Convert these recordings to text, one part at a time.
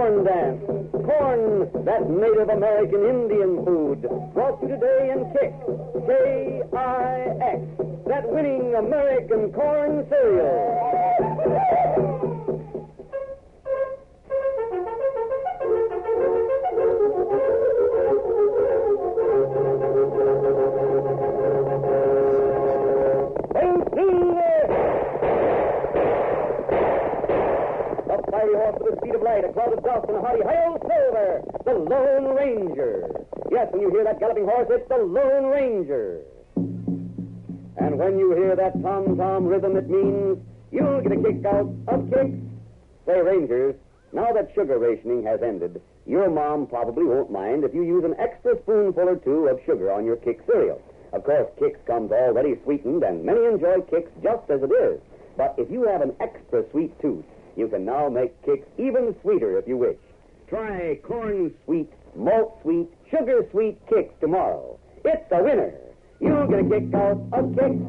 corn dance. Corn, that Native American Indian food. Brought to you today in Kix. K-I-X. That winning American corn cereal. Off with the speed of light, a cloud of dust, and a hearty hi-yo silver, the Lone Ranger. Yes, when you hear that galloping horse, it's the Lone Ranger. And when you hear that tom-tom rhythm, it means you'll get a kick out of Kix. Say, Rangers, now that sugar rationing has ended, your mom probably won't mind if you use an extra spoonful or two of sugar on your Kix cereal. Of course, Kix comes already sweetened, and many enjoy Kix just as it is. But if you have an extra sweet tooth, you can now make Kix even sweeter if you wish. Try corn sweet, malt sweet, sugar sweet Kix tomorrow. It's a winner. You'll get a kick out of Kix.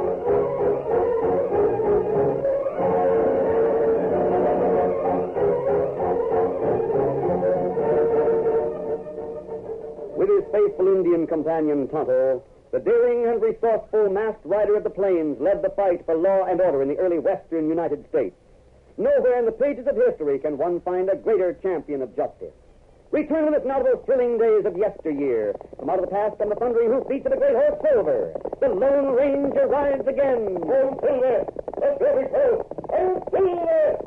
With his faithful Indian companion Tonto, the daring and resourceful masked rider of the plains led the fight for law and order in the early western United States. Nowhere in the pages of history can one find a greater champion of justice. Return with us now to those thrilling days of yesteryear. From out of the past come the thundering hoofbeats of the great horse Silver. The Lone Ranger rides again. Oh, Silver! Let's go, we go! Oh, Silver!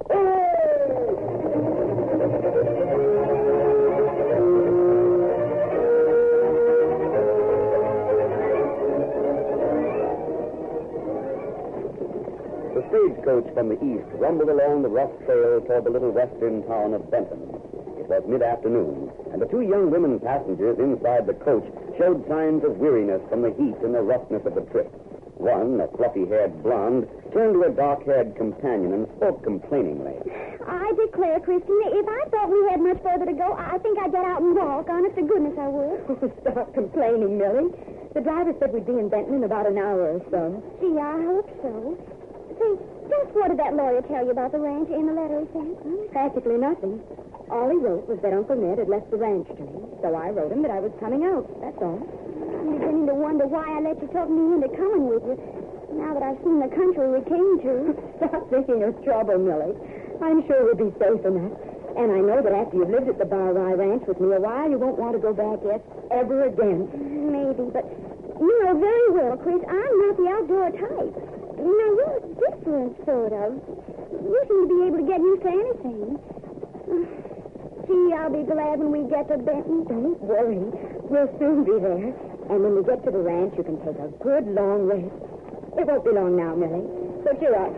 The stagecoach from the east rumbled along the rough trail toward the little western town of Benton. It was mid-afternoon, and the two young women passengers inside the coach showed signs of weariness from the heat and the roughness of the trip. One, a fluffy-haired blonde, turned to her dark-haired companion and spoke complainingly. I declare, Christine, if I thought we had much further to go, I think I'd get out and walk. Honest to goodness, I would. Stop complaining, Millie. The driver said we'd be in Benton in about an hour or so. Gee, I hope so. Say, just what did that lawyer tell you about the ranch in the letter he sent? Practically nothing. All he wrote was that Uncle Ned had left the ranch to me, so I wrote him that I was coming out. That's all. I'm beginning to wonder why I let you talk me into coming with you. Now that I've seen the country we came to. Stop thinking of trouble, Millie. I'm sure we'll be safe enough. And I know that after you've lived at the Bar Rye Ranch with me a while, you won't want to go back yet ever again. Maybe, but you know very well, Chris, I'm not the outdoor type. Now, you're different, sort of. You seem to be able to get used to anything. Gee, I'll be glad when we get to Benton. Don't worry. We'll soon be there. And when we get to the ranch, you can take a good long rest. It won't be long now, Millie. So cheer up.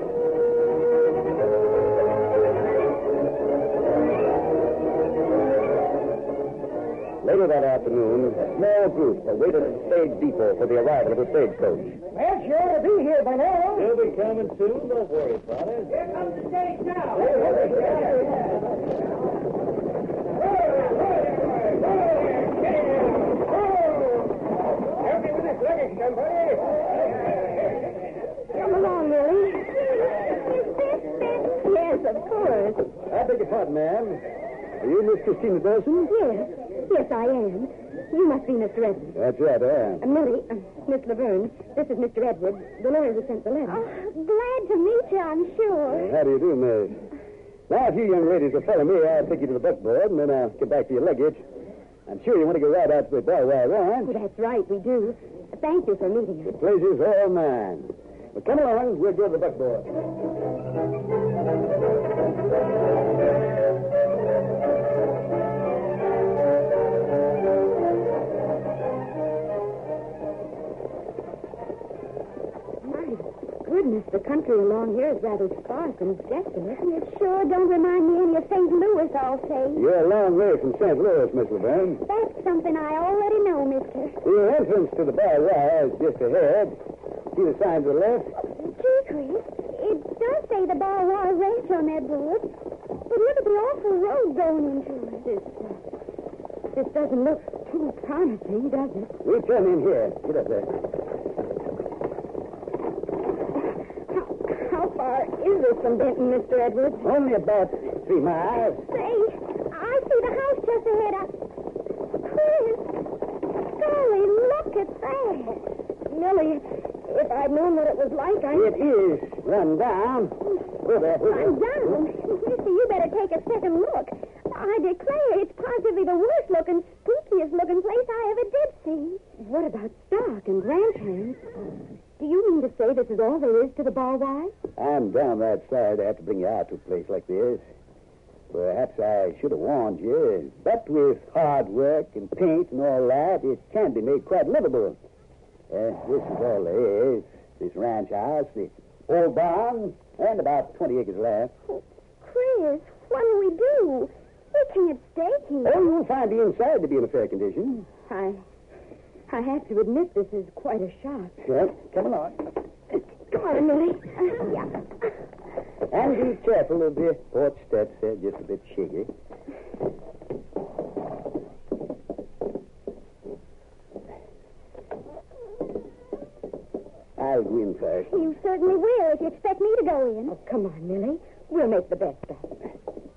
Later that afternoon, a small group awaited at the stage depot for the arrival of the stagecoach. Well, she ought to be here by now. She'll be coming soon. Don't worry, Father. Here comes the stage now. Help me with this luggage, somebody. Come along, Millie. Yes, of course. I beg your pardon, ma'am. Are you Miss Christina Dawson? Yes. Yes, I am. You must be Mr. Edwards. That's right, I am. Millie, Miss Laverne, this is Mr. Edwards, the lawyer who sent the letter. Oh, glad to meet you, I'm sure. How do you do, Miss? Now, if you young ladies will follow me, I'll take you to the buckboard, and then I'll get back to your luggage. I'm sure you want to go right out to the Bar Rye Ranch. Oh, that's right, we do. Thank you for meeting us. The pleasure's all mine. Well, come along, we'll go to the buckboard. Goodness, the country along here is rather sparse and desolate. It sure don't remind me any of St. Louis, I'll say. You're a long way from St. Louis, Miss Laverne. That's something I already know, mister. The entrance to the Bar Rye is just ahead. See the sign to the left? Gee, Chris, it does say the Bar Rye Ranch on that board. But look at the awful road going into it. This doesn't look too promising, does it? We turn in here. Get up there. How far is this from Benton, Mr. Edwards? Only about 3 miles. Say, I just ahead. Chris! Golly, look at that. Millie, if I'd known what it was like, It is run down. Whoa there, whoa there. I'm down. Mister, you better take a second look. I declare it's positively the worst-looking, spookiest-looking place I ever did see. What about stock and ranch hands? Do you mean to say this is all there is to the Bar Y? I'm downright sorry to have to bring you out to a place like this. Perhaps I should have warned you, but with hard work and paint and all that, it can be made quite livable. This is all there is. This ranch house, the old barn, and about 20 acres left. Oh, Chris, what'll we do? We can't stay here. Oh, you'll find the inside to be in a fair condition. I have to admit this is quite a shock. Well, come along. Come on, Millie. Yeah. And be careful of the porch steps. They're just a bit shaky. I'll go in first. You certainly will if you expect me to go in. Oh, come on, Millie. We'll make the best of it.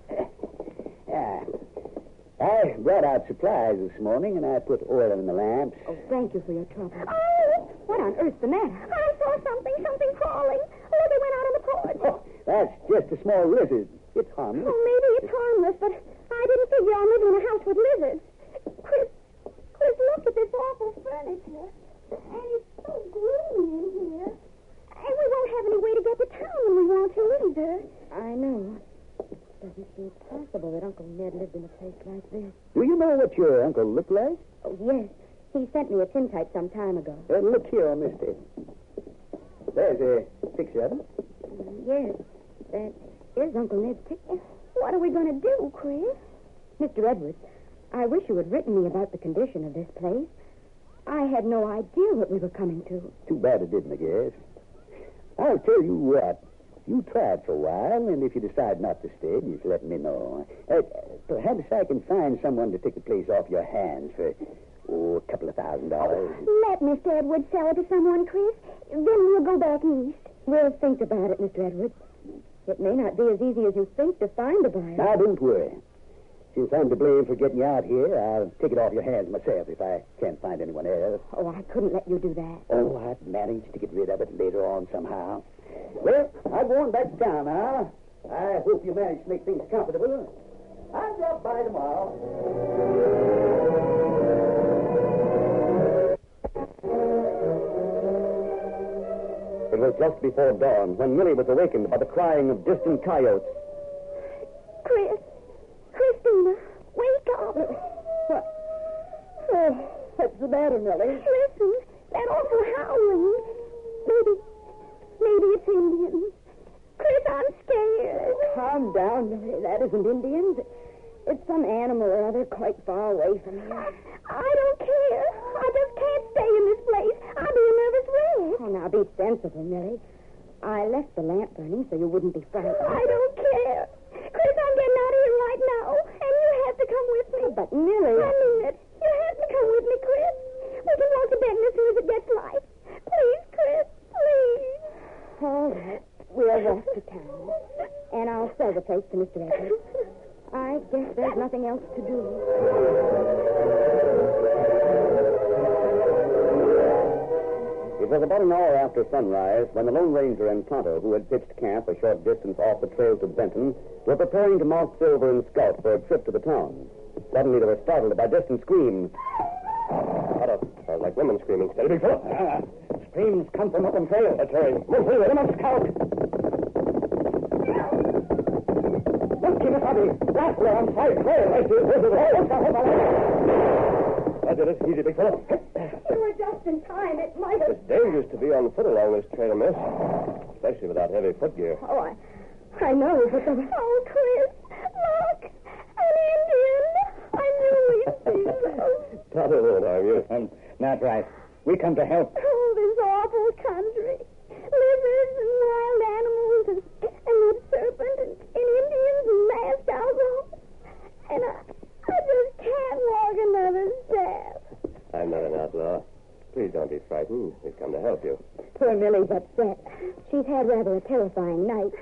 I brought out supplies this morning, and I put oil in the lamps. Oh, thank you for your trouble. Oh, What on earth's the matter? I saw something crawling. Look, it went out on the porch. Oh, that's just a small lizard. It's harmless. Oh, maybe it's harmless, but I didn't figure on living in a house with lizards. Chris, look at this awful furniture. And it's so gloomy in here. And we won't have any way to get to town when we want to either. I know. Doesn't seem possible that Uncle Ned lived in a place like this. Do you know what your uncle looked like? Oh, yes. He sent me a tintype some time ago. Look here, mister. There's a picture of him. Yes. That is Uncle Ned's picture. What are we going to do, Chris? Mr. Edwards, I wish you had written me about the condition of this place. I had no idea what we were coming to. Too bad it didn't, I guess. I'll tell you what. You try it for a while, and if you decide not to stay, just let me know. Perhaps I can find someone to take the place off your hands for, a couple of $1,000. Let Mr. Edwards sell it to someone, Chris. Then we'll go back east. We'll think about it, Mr. Edwards. It may not be as easy as you think to find a buyer. Now, don't worry. Since I'm to blame for getting you out here, I'll take it off your hands myself if I can't find anyone else. Oh, I couldn't let you do that. Oh, I'd manage to get rid of it later on somehow. Well, I'm going back to town now. I hope you manage to make things comfortable. I'll drop by tomorrow. It was just before dawn when Millie was awakened by the crying of distant coyotes. Christina, wake up. What? Oh, what's the matter, Millie? Listen, that awful howling. Maybe it's Indians. Chris, I'm scared. Calm down, Millie. That isn't Indians. It's some animal or other quite far away from here. I don't care. I just can't stay in this place. I'll be a nervous wreck. Oh, now be sensible, Millie. I left the lamp burning so you wouldn't be frightened. I don't care. Chris, I'm getting out of here right now, and you have to come with me. But, Millie... I mean it. You have to come with me, Chris. We can walk to Benton as soon as it gets light. Please, Chris, please. All right. We'll walk to town. And I'll sell the place to Mr. Edwards. I guess there's nothing else to do. It was about an hour after sunrise when the Lone Ranger and Tonto, who had pitched camp a short distance off the trail to Benton, were preparing to mount Silver and Scout for a trip to the town. Suddenly they were startled by distant screams. Sounds like women screaming. Steady, big fellow. Screams come from up on trail. Let's hurry. Move forward. Come on, Scout. Look, keep us happy. That's where I'm side trail. I see. This is I did it. Easy, big fellow. You were just in time. It might have... It's dangerous to be on foot along this trail, miss. Especially without heavy footgear. Oh, I know, but the... Oh, Chris, look. An Indian. I knew we'd see them. Tonto won't harm you. That's right. We come to help. Oh, this awful country. Lizards and wild animals and that serpent and Indians and masked outlaws. And I just can't walk another step. I'm not an outlaw. Please don't be frightened. We've come to help you. Poor Millie's upset. She's had rather a terrifying night.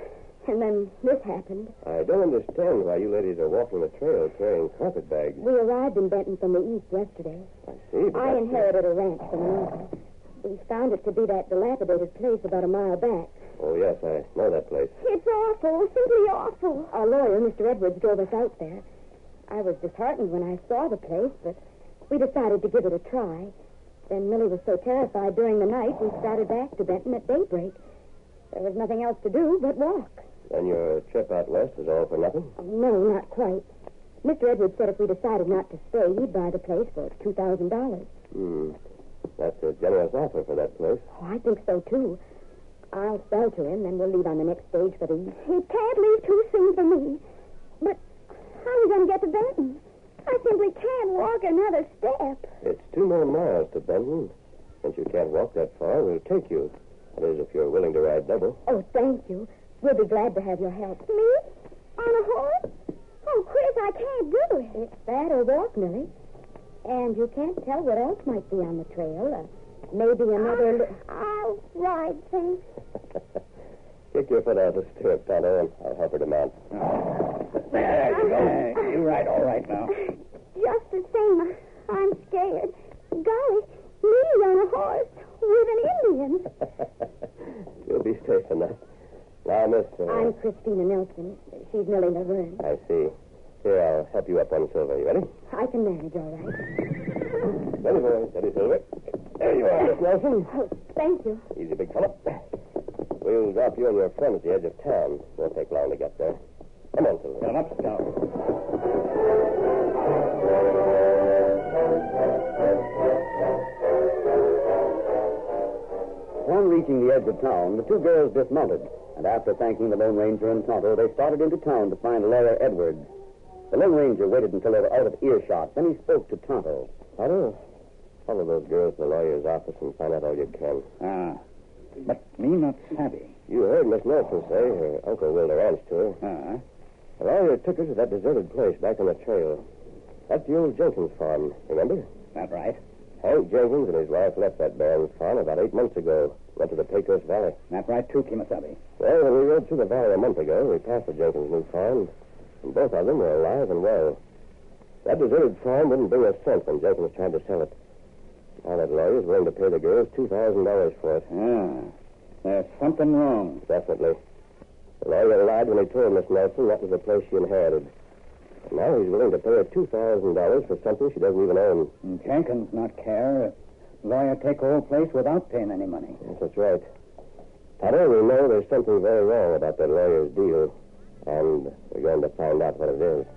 And then this happened. I don't understand why you ladies are walking the trail carrying carpet bags. We arrived in Benton from the east yesterday. I see, but I that's- inherited a ranch from an uncle. We found it to be that dilapidated place about a mile back. Oh, yes, I know that place. It's awful, simply awful. Our lawyer, Mr. Edwards, drove us out there. I was disheartened when I saw the place, but we decided to give it a try. Then Millie was so terrified during the night, we started back to Benton at daybreak. There was nothing else to do but walk. Then your trip out west is all for nothing? No, not quite. Mr. Edwards said if we decided not to stay, he'd buy the place for $2,000. That's a generous offer for that place. Oh, I think so, too. I'll sell to him, then we'll leave on the next stage for the east. He can't leave too soon for me. But how are we going to get to Benton? I simply can't walk another step. It's 2 more miles to Benton. Since you can't walk that far, we'll take you. That is, if you're willing to ride double. Oh, thank you. We'll be glad to have your help. Me? On a horse? Oh, Chris, I can't do it. It's that or walk, Millie. And you can't tell what else might be on the trail. Maybe another... I'll ride, thanks. Kick your foot out of the stirrup, Tonto, and I'll help her to mount. There you go. You ride all right now. Just the same, I'm scared. Golly, me on a horse with an Indian. You'll be safe enough. Now, Miss... I'm Christina Nelson. She's Millie Laverne. I see. Here, I'll help you up on Silver. You ready? I can manage all right. Steady, boy. Steady, Silver. There you are, Miss Nelson. Oh, thank you. Easy, big fella. We'll drop you and your friend at the edge of town. Won't take long to get there. Come on, Silver. Get up now. Upon reaching the edge of town, the two girls dismounted, and after thanking the Lone Ranger and Tonto, they started into town to find Lawyer Edwards. The Lone Ranger waited until they were out of earshot. Then he spoke to Tonto. Tonto, follow those girls to the lawyer's office and find out all you can. But me not savvy. You heard Miss Nelson say her uncle willed a ranch to her. The lawyer took her to that deserted place back on the trail. That's the old Jenkins farm, remember? That right? Hank Jenkins and his wife left that barren farm about 8 months ago. Went to the Pecos Valley. That right, too, Kimasabi. Well, when we rode through the valley a month ago, we passed the Jenkins new farm, and both of them were alive and well. That deserted farm wouldn't bring a cent when Jenkins tried to sell it. Now that lawyer's willing to pay the girls $2,000 for it. There's something wrong. Definitely. The lawyer lied when he told Miss Nelson that was the place she inherited. And now he's willing to pay her $2,000 for something she doesn't even own. Jenkins not care. Lawyer take the whole place without paying any money. Yes, that's right. Tonto, we know there's something very wrong about that lawyer's deal, and we're going to find out what it is.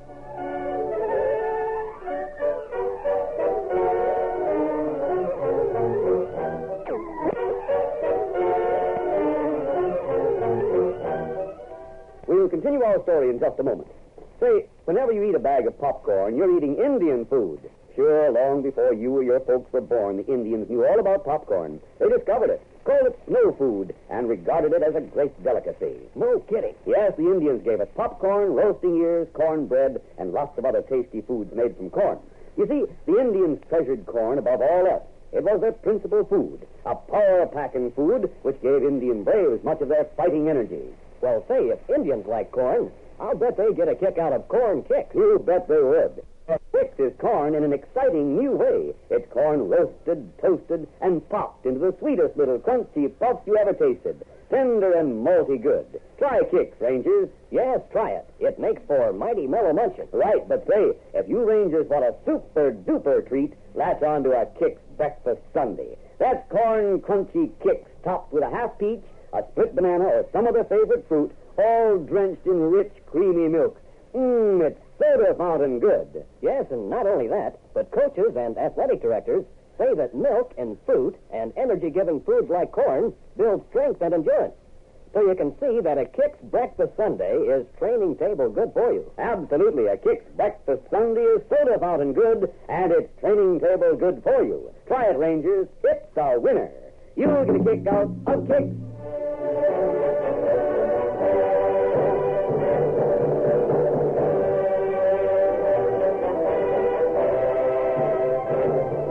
We'll continue our story in just a moment. Say, whenever you eat a bag of popcorn, you're eating Indian food. Sure, long before you or your folks were born, the Indians knew all about popcorn. They discovered it, called it snow food, and regarded it as a great delicacy. No kidding. Yes, the Indians gave us popcorn, roasting ears, cornbread, and lots of other tasty foods made from corn. You see, the Indians treasured corn above all else. It was their principal food, a power-packing food which gave Indian braves much of their fighting energy. Well, say, if Indians like corn, I'll bet they get a kick out of corn kicks. You bet they would. Kicks is corn in an exciting new way. It's corn roasted, toasted, and popped into the sweetest little crunchy puffs you ever tasted. Tender and malty good. Try Kicks, Rangers. Yes, try it. It makes for mighty mellow munching. Right, but say, if you Rangers want a super-duper treat, latch on to a Kicks Breakfast Sundae. That's corn crunchy Kicks topped with a half peach, a split banana, or some other favorite fruit, all drenched in rich, creamy milk. It's soda fountain good. Yes, and not only that, but coaches and athletic directors say that milk and fruit and energy-giving foods like corn build strength and endurance. So you can see that a Kicks Breakfast Sundae is training table good for you. Absolutely. A Kicks Breakfast Sundae is soda fountain good, and it's training table good for you. Try it, Rangers. It's a winner. You'll get a kick out of Kicks.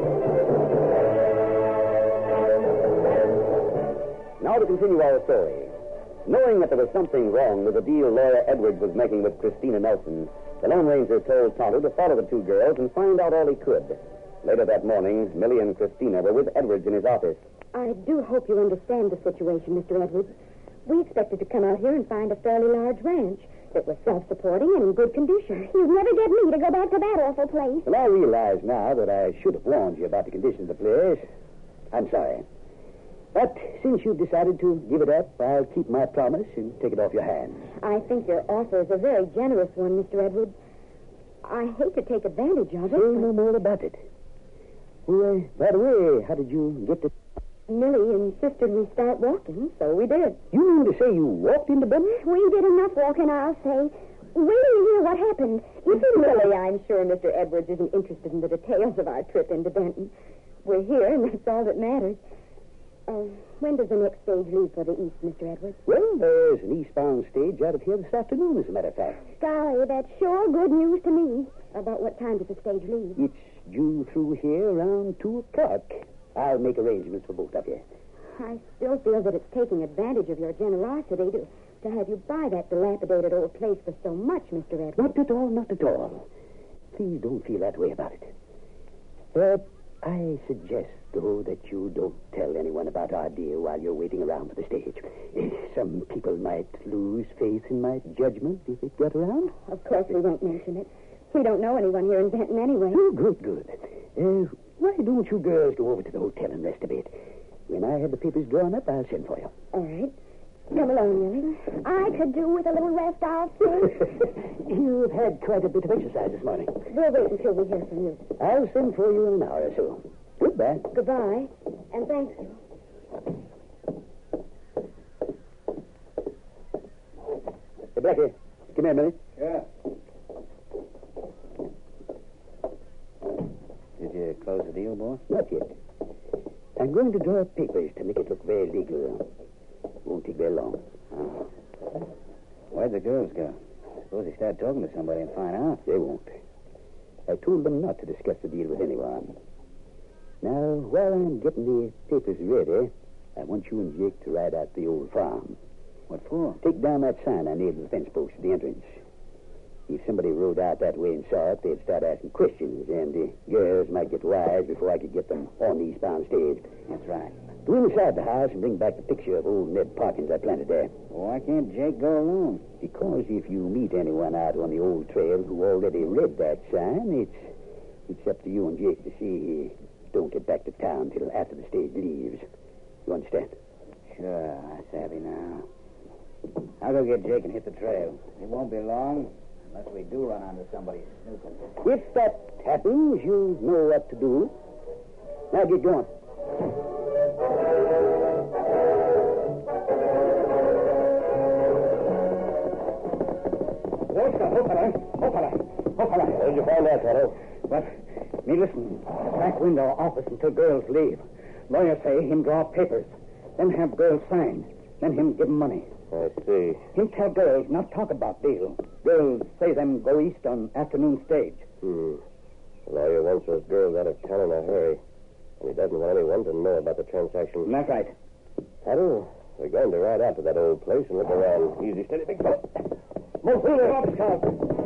Now to continue our story. Knowing that there was something wrong with the deal Laura Edwards was making with Christina Nelson, the Lone Ranger told Tonto to follow the two girls and find out all he could. Later that morning, Millie and Christina were with Edwards in his office. I do hope you understand the situation, Mr. Edwards. We expected to come out here and find a fairly large ranch that was self-supporting and in good condition. You'd never get me to go back to that awful place. Well, I realize now that I should have warned you about the conditions of the place. I'm sorry. But since you've decided to give it up, I'll keep my promise and take it off your hands. I think your offer is a very generous one, Mr. Edwards. I hate to take advantage of it. Say no more about it. Well, by the way, how did you get to... Millie insisted we start walking, so we did. You mean to say you walked into Benton? We did enough walking, I'll say. Wait till you hear what happened. You see, Millie, I'm sure Mr. Edwards isn't interested in the details of our trip into Benton. We're here, and that's all that matters. When does the next stage leave for the east, Mr. Edwards? Well, there's an eastbound stage out of here this afternoon, as a matter of fact. Golly, that's sure good news to me. About what time does the stage leave? It's due through here around 2 o'clock. I'll make arrangements for both of you. I still feel that it's taking advantage of your generosity to have you buy that dilapidated old place for so much, Mr. Edwards. Not at all, not at all. Please don't feel that way about it. But I suggest, though, that you don't tell anyone about our deal while you're waiting around for the stage. Some people might lose faith in my judgment if it got around. Of course we won't mention it. We don't know anyone here in Benton anyway. Oh, good. Why don't you girls go over to the hotel and rest a bit? When I have the papers drawn up, I'll send for you. All right. Come along, Millie. I could do with a little rest, I'll say. You've had quite a bit of exercise this morning. We'll wait until we hear from you. I'll send for you in an hour or so. Goodbye. Goodbye, and thank you. Hey, Blackie, come here a minute. Yeah. Did you close the deal, boy? Not yet. I'm going to draw up papers to make it look very legal. Won't take very long. Where'd the girls go? Suppose they start talking to somebody and find out. They won't. I told them not to discuss the deal with anyone. Now, while I'm getting the papers ready, I want you and Jake to ride out to the old farm. What for? Take down that sign I nailed to the fence post at the entrance. If somebody rode out that way and saw it, they'd start asking questions, and the girls might get wise before I could get them on the eastbound stage. That's right. Go inside the house and bring back the picture of old Ned Parkins I planted there. Why can't Jake go alone? Because if you meet anyone out on the old trail who already read that sign, it's up to you and Jake to see he don't get back to town till after the stage leaves. You understand? Sure, I savvy now. I'll go get Jake and hit the trail. It won't be long, unless we do run onto somebody snooping. If that happens, you know what to do. Now get going. Where'd you find that, fellow? Well, me listen. Back window office until girls leave. Lawyer say him draw papers. Then have girls sign. Then him give 'em money. I see. Him tell girls not talk about deal. Girls say them go east on afternoon stage. The lawyer wants those girls out of town in a hurry. And he doesn't want anyone to know about the transaction. That's right. Tonto, we're going to ride out to that old place and look around. Easy, steady, big fellow. Move through the office, Count.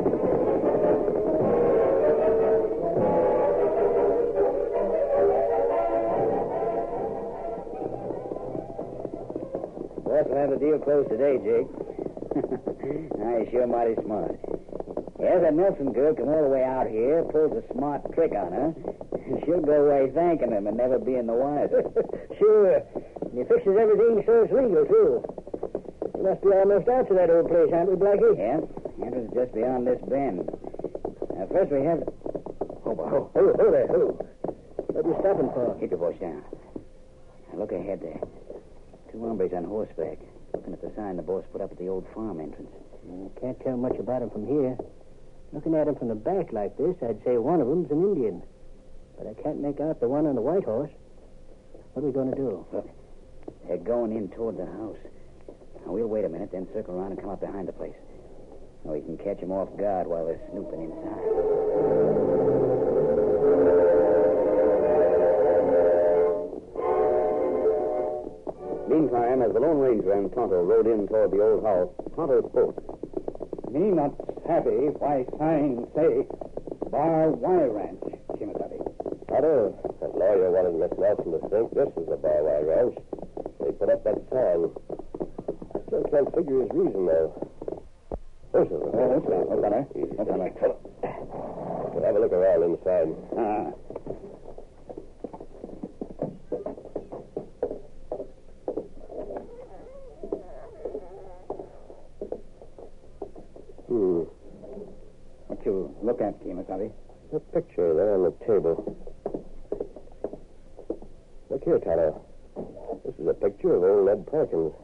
Boss will have the deal closed today, Jake. You're sure mighty smart. Yes, that Nelson girl come all the way out here, pulls a smart trick on her. She'll go away thanking him and never being the wiser. Sure. And he fixes everything so it's legal, too. We must be almost out to that old place, aren't we, Blackie? Yeah. Entrance just beyond this bend. Now, first we have... Oh, there. What are you stopping for? Keep your voice down. Now, look ahead there. 2 hombres on horseback, looking at the sign the boss put up at the old farm entrance. Can't tell much about him from here. Looking at him from the back like this, I'd say one of them's an Indian. But I can't make out the one on the white horse. What are we going to do? Look, they're going in toward the house. Now, we'll wait a minute, then circle around and come up behind the place. So we can catch them off guard while they're snooping inside. Meantime, as the Lone Ranger and Tonto rode in toward the old house, Tonto spoke. Me not happy why sign say Bar Y Ranch, Kimasabi. Tonto, that lawyer wanted Miss Nelson to think this was a Bar Y Ranch. They put up that sign. I still can't figure his reason, though. This is a We'll have a look around inside. What you look at, Kimasabi? The picture there on the table. Look here, Tonto. This is a picture of old Ned Perkins.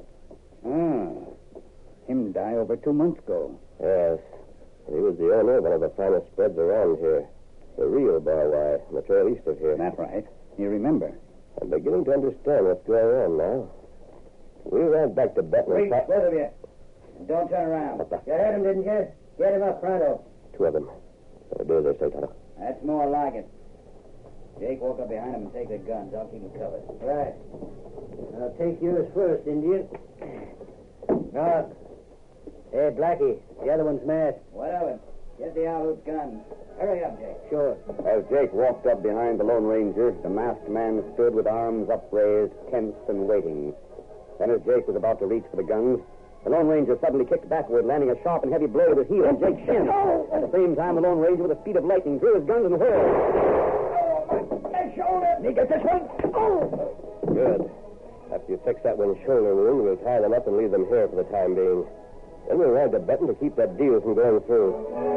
Him die over 2 months ago. Yes. He was the owner of one of the finest spreads around here. The real Bar Y, on the trail east of here. That's right. You remember. I'm beginning to understand what's going on now. We ran back to Benton. Wait, both of you. Don't turn around. You heard him, didn't you? Get him up pronto. 2 of them. Gotta do as they say, Tonto. That's more like it. Jake, walk up behind him and take their guns. I'll keep them covered. Right. I'll take yours first, Indian. No. Hey, Blackie, the other one's masked. What of it? Get the Aleut's gun. Hurry up, Jake. Sure. As Jake walked up behind the Lone Ranger, the masked man stood with arms upraised, tense and waiting. Then as Jake was about to reach for the guns, the Lone Ranger suddenly kicked backward, landing a sharp and heavy blow with his heel on Jake's shin. At the same time, the Lone Ranger, with the speed of lightning, drew his guns and whirled. My shoulder. Me get this one. Good. After you fix that one's shoulder wound, we'll tie them up and leave them here for the time being. Then we'll ride to Benton to keep that deal from going through.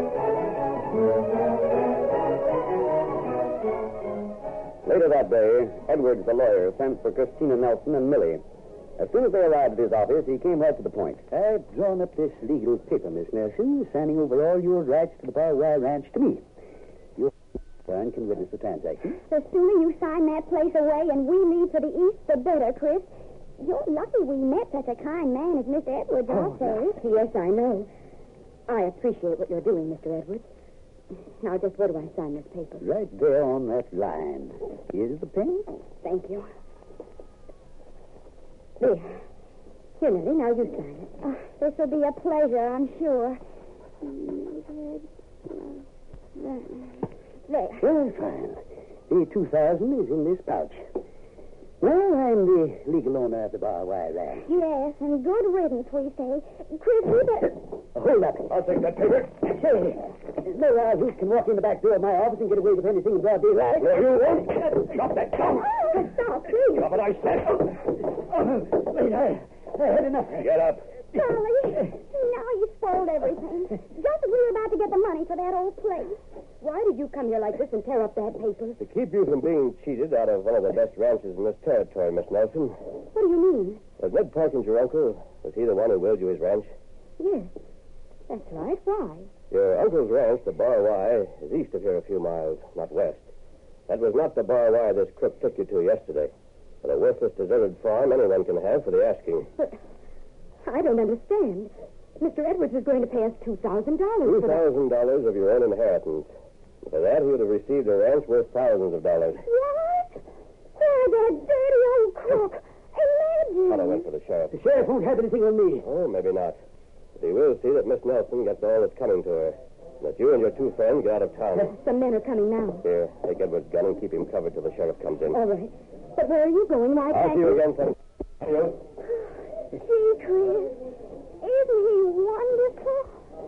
Later that day, Edwards, the lawyer, sent for Christina Nelson and Millie. As soon as they arrived at his office, he came right to the point. I've drawn up this legal paper, Miss Nelson, signing over all your rights to the Bar Y Ranch to me. Your son can witness the transaction. The sooner you sign that place away and we leave for the east, the better, Chris. You're lucky we met such a kind man as Mr. Edwards, I'll say. Yes, I know. I appreciate what you're doing, Mr. Edwards. Now, just where do I sign this paper? Right there on that line. Here's the pen. Thank you. There. Here, Millie, now you sign it. Oh, this will be a pleasure, I'm sure. There. Well, fine. The 2,000 is in this pouch. Well, I'm the legal owner of the Bar Y Ranch. Yes, and good riddance, we say. Chris, you better... Hold up. I'll take that paper. Say, no who can walk in the back door of my office and get away with anything in broad daylight. No, you won't. Drop that gun. Oh, stop, please. Drop it, I said. Wait, I had enough. Get up. Charlie, now you spoiled everything. Just as we were about to get the money for that old place. Why did you come here like this and tear up that paper? To keep you from being cheated out of one of the best ranches in this territory, Miss Nelson. What do you mean? Was Ned Perkins your uncle? Was he the one who willed you his ranch? Yes, that's right. Why? Your uncle's ranch, the Bar Y, is east of here a few miles, not west. That was not the Bar Y this crook took you to yesterday, but a worthless, deserted farm anyone can have for the asking. But I don't understand. Mr. Edwards is going to pay us $2,000 for that. $2,000 of your own inheritance. For that, he would have received a ranch worth thousands of dollars. What? Why, that dirty old crook. Imagine. Tonto went for the sheriff. The sheriff won't have anything on me. Oh, maybe not. But he will see that Miss Nelson gets all that's coming to her. And that you and your 2 friends get out of town. Some men are coming now. Here, take Edward's gun and keep him covered till the sheriff comes in. All right. But where are you going? Why I'll can't see you again, son. Adios. Gee, Chris. Isn't he wonderful?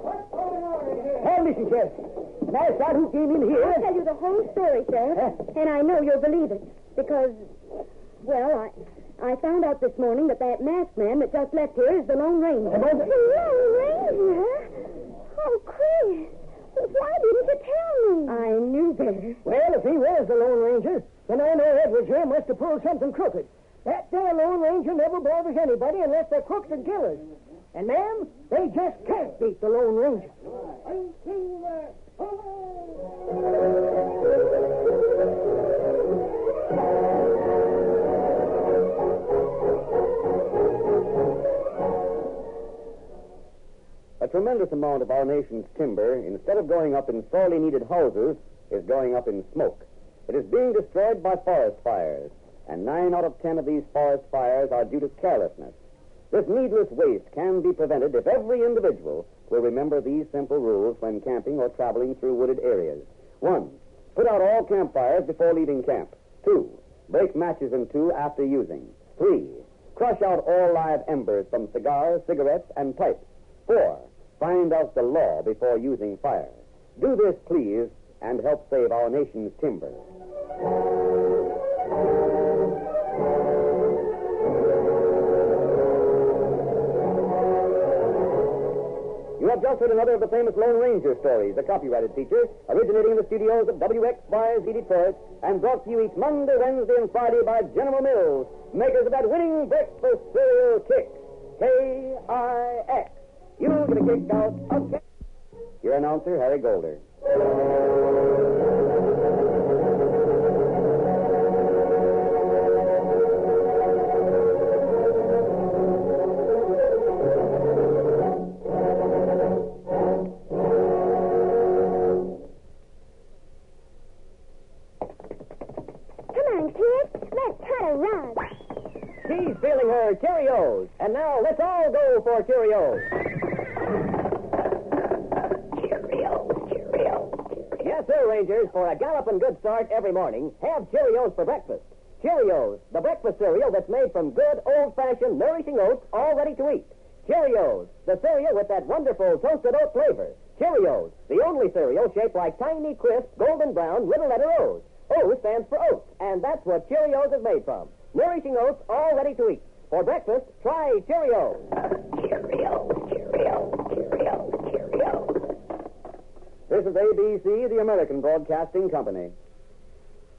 Hey, listen, Sheriff. Last night who came in here... I'll tell you the whole story, Sheriff. And I know you'll believe it. Because, well, I found out this morning that masked man that just left here is the Lone Ranger. The Lone Ranger? Oh, Chris. Why didn't you tell me? I knew better. Well, if he was the Lone Ranger, then I know Edwards here must have pulled something crooked. That there Lone Ranger never bothers anybody unless they're crooks and killers. And, ma'am, they just can't beat the Lone Ranger. A tremendous amount of our nation's timber, instead of going up in sorely needed houses, is going up in smoke. It is being destroyed by forest fires. and 9 out of 10 of these forest fires are due to carelessness. This needless waste can be prevented if every individual will remember these simple rules when camping or traveling through wooded areas. 1. Put out all campfires before leaving camp. 2. Break matches in two after using. 3. Crush out all live embers from cigars, cigarettes, and pipes. 4. Find out the law before using fire. Do this, please, and help save our nation's timber. You have just heard another of the famous Lone Ranger stories, a copyrighted feature, originating in the studios of WXYZ Detroit, and brought to you each Monday, Wednesday, and Friday by General Mills, makers of that winning breakfast cereal Kix. K-I-X. You get a kick out of Kix. Your announcer, Harry Golder. She's feeling her Cheerios. And now let's all go for Cheerios. Cheerios. Yes, sir, Rangers. For a galloping good start every morning, have Cheerios for breakfast. Cheerios, the breakfast cereal that's made from good, old-fashioned, nourishing oats, all ready to eat. Cheerios, the cereal with that wonderful toasted oat flavor. Cheerios, the only cereal shaped like tiny, crisp, golden brown little letter O's. O stands for oats, and that's what Cheerios is made from. Nourishing oats, all ready to eat. For breakfast, try Cheerios. Cheerios, Cheerios, Cheerios, Cheerios. This is ABC, the American Broadcasting Company.